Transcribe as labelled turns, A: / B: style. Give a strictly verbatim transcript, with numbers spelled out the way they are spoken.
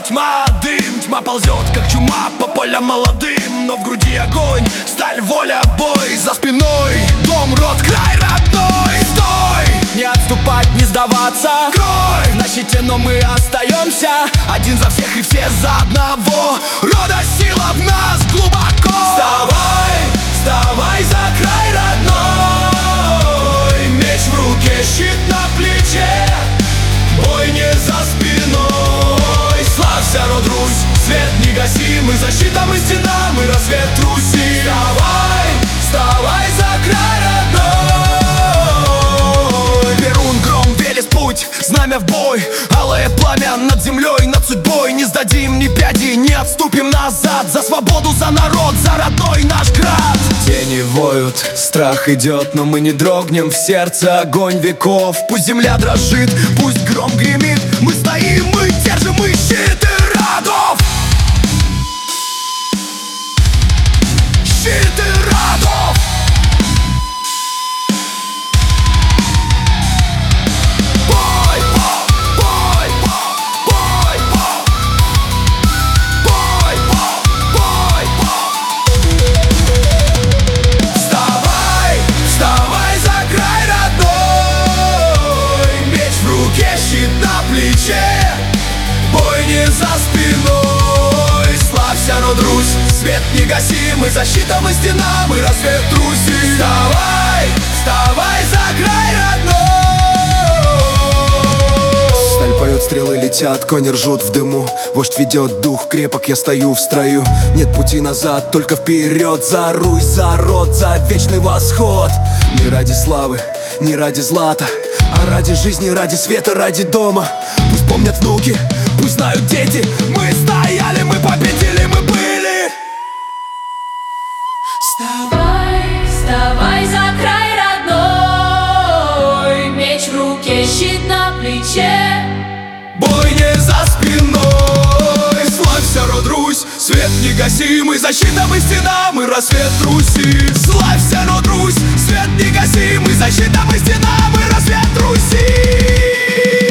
A: тьма, дым, тьма ползет, как чума по полям молодым. Но в груди огонь, сталь, воля, бой. За спиной дом, род, край родной. Стой! Не отступать, не сдаваться. Крой! На щите, но мы остаемся. Один за всех и все за одного. Рода сила в нас глубоко. Вставай, вставай за край родной. Меч в руке, щит на плече. Бой не за спиной. Славься, род Русь, свет негасимый. Защита мы, стена, мы рассвет Руси. Вставай, вставай за край родной. Перун, гром, Велес, путь, знамя в бой. Алое пламя над землей, над судьбой. Не сдадим ни пяди, не отступим назад. За свободу, за народ, за родной наш град. Тени воют, страх идет, но мы не дрогнем. В сердце огонь веков. Пусть земля дрожит, пусть гром гремит. Мы стоим, мы держим, мы щиты родов. Щиты родов. Бой, бой, бой, бой, бой. Бой, бой, бой. Вставай, вставай за край родной. Меч в руке, щит на плече. Бой не за спиной. Славься, род Русь, свет негасимый. Защита мы, стена, мы рассвет Руси. Вставай, вставай за край родной.
B: Сталь поет, стрелы летят, кони ржут в дыму. Вождь ведет, дух крепок, я стою в строю. Нет пути назад, только вперед. За Русь, за род, за вечный восход. Не ради славы, не ради злата, а ради жизни, ради света, ради дома. Пусть помнят внуки, пусть знают дети. Мы стояли, мы победили, мы были.
C: Вставай, вставай за край родной. Меч в руке, щит на плече.
A: Бой не за спиной. Славься, род Русь, свет негасимый. Защита мы, стена, мы рассвет Руси. Славься, род Русь, свет негасимый. Защита мы, стена, мы рассвет Руси.